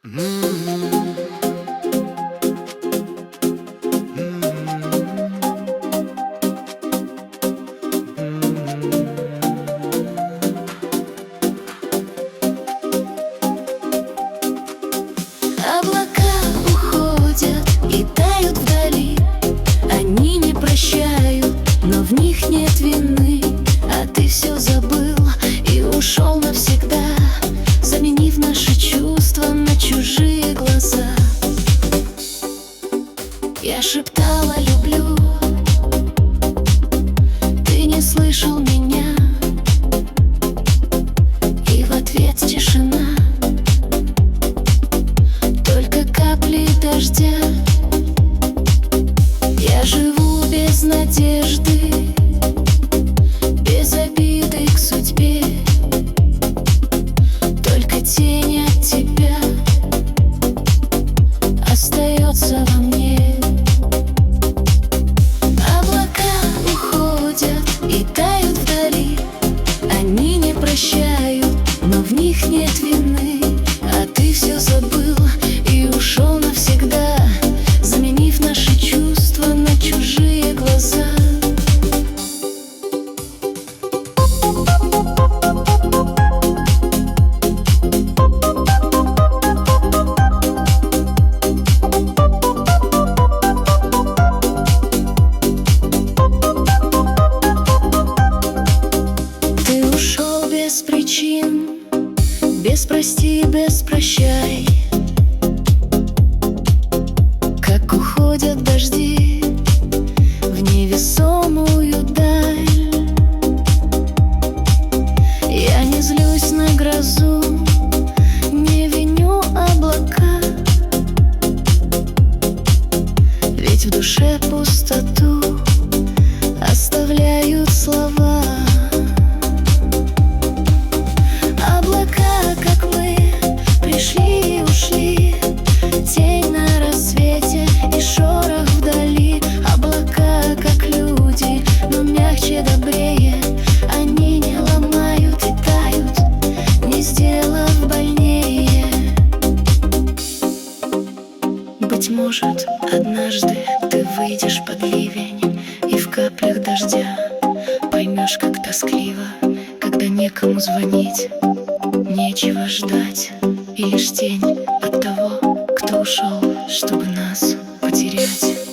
Облака уходят и тают вдали. Они не прощают, но в них нет вины. А ты все забыл и ушел навсегда, заменив наши чувства на чужие глаза. Я шептала «люблю», ты не слышал меня, и в ответ тишина, только капли дождя. Я живу без надежды, без обиды к судьбе, только тень от тебя остается во мне. Облака уходят и тают вдали. Они не прощают, но в них нет вины. А ты все забыл и ушел навсегда, заменив наши чувства на чужие глаза. Ты ушел без причин, без прости, без прощай. Как уходят дожди в невесомую даль. Я не злюсь на грозу, не виню облака, ведь в душе пустоту оставляют слова. Облака, как мы, пришли и ушли, тень на рассвете и шорох вдали. Облака, как люди, но мягче, добрее. Они не ломают и тают, не сделав больнее. Быть может, однажды ты выйдешь под ливень, и в каплях дождя поймешь, как тоскливо, когда некому звонить, нечего ждать, и лишь тень от того, кто ушел, чтобы нас потерять.